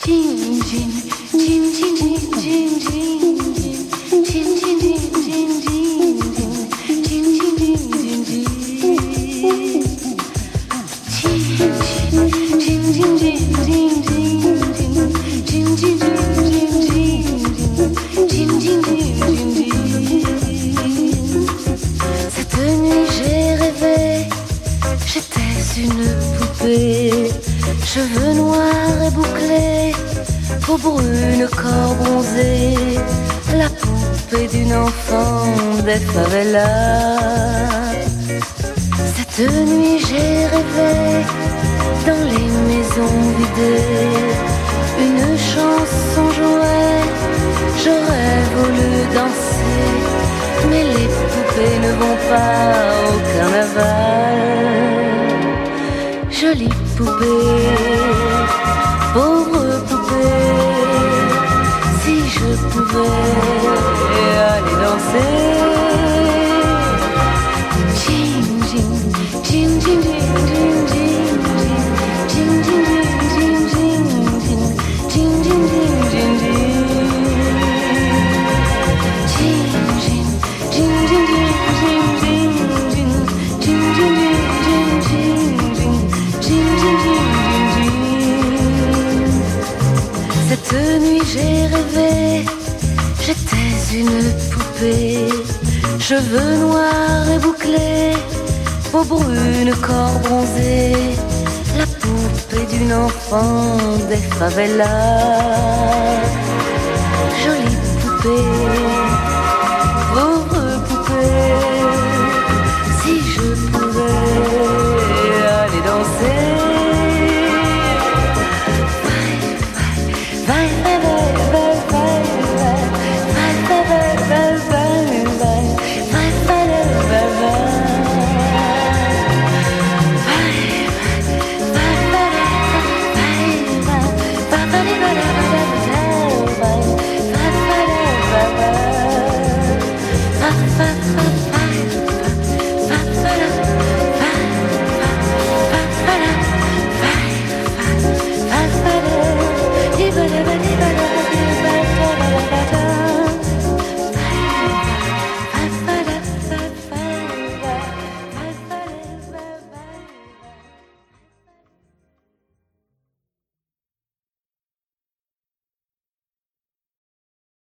Cheveux noirs et bouclés, peau brune, corps bronzé, la poupée d'une enfant des favelas. Cette nuit j'ai rêvé dans les maisons vidées, une chanson jouait, j'aurais voulu danser, mais les poupées ne vont pas au carnaval. Jolie poupée, pauvre poupée, si je pouvais aller danser. Jing, jing, jing, jing, jing, jing, jing, jing, jing, jing, jing, jing, jing, jing, jing, jing, jing, cette nuit j'ai rêvé, j'étais une poupée, cheveux noirs et bouclés, peau brune, corps bronzé, la poupée d'une enfant des favelas. Jolie poupée, pauvre poupée, si je pouvais aller danser. Vai, vai, vai,